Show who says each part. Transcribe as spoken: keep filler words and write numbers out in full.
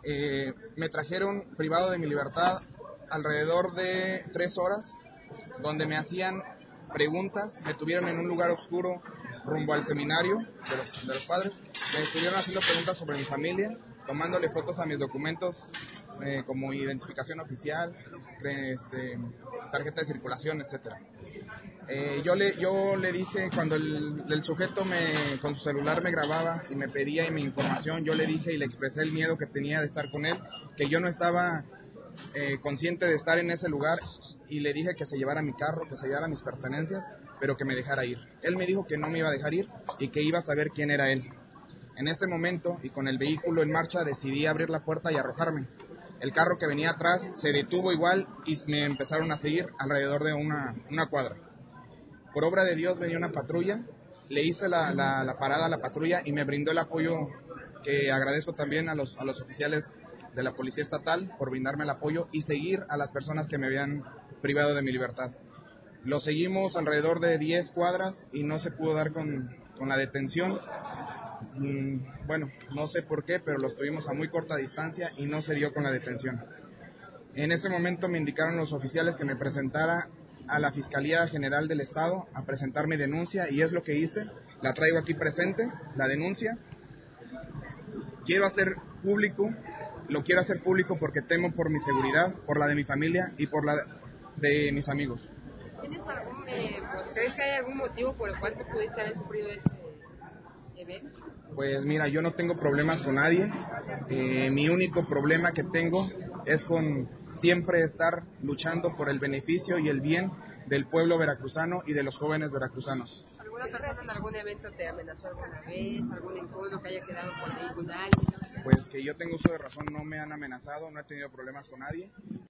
Speaker 1: Eh, me trajeron privado de mi libertad alrededor de tres horas, donde me hacían preguntas, me tuvieron en un lugar oscuro rumbo al seminario de los, de los padres, me estuvieron haciendo preguntas sobre mi familia, tomándole fotos a mis documentos eh, como identificación oficial, este, tarjeta de circulación, etcétera. Eh, yo, le, yo le dije, cuando el, el sujeto me, con su celular me grababa y me pedía mi información, yo le dije y le expresé el miedo que tenía de estar con él, que yo no estaba eh, consciente de estar en ese lugar, y le dije que se llevara mi carro, que se llevara mis pertenencias, pero que me dejara ir. Él me dijo que no me iba a dejar ir y que iba a saber quién era él. En ese momento, y con el vehículo en marcha, decidí abrir la puerta y arrojarme. El carro que venía atrás se detuvo igual y me empezaron a seguir alrededor de una, una cuadra. Por obra de Dios venía una patrulla, le hice la, la, la parada a la patrulla y me brindó el apoyo, que agradezco también a los, a los oficiales de la Policía Estatal por brindarme el apoyo y seguir a las personas que me habían privado de mi libertad. Lo seguimos alrededor de diez cuadras y no se pudo dar con, con la detención. Mm, bueno, no sé por qué, pero los tuvimos a muy corta distancia y no se dio con la detención. En ese momento me indicaron los oficiales que me presentara a la Fiscalía General del Estado a presentar mi denuncia, y es lo que hice. La traigo aquí presente, la denuncia. Quiero hacer público, lo quiero hacer público porque temo por mi seguridad, por la de mi familia y por la de mis amigos.
Speaker 2: ¿Tienes algún, eh, pues, crees que hay algún motivo por el cual tú pudiste haber sufrido este evento?
Speaker 1: Pues mira, yo no tengo problemas con nadie. Eh, mi único problema que tengo es con siempre estar luchando por el beneficio y el bien del pueblo veracruzano y de los jóvenes veracruzanos.
Speaker 2: ¿Alguna persona en algún evento te amenazó alguna vez? ¿Algún encuentro que haya quedado por ahí con alguien?
Speaker 1: Pues que yo tengo uso de razón, no me han amenazado, no he tenido problemas con nadie.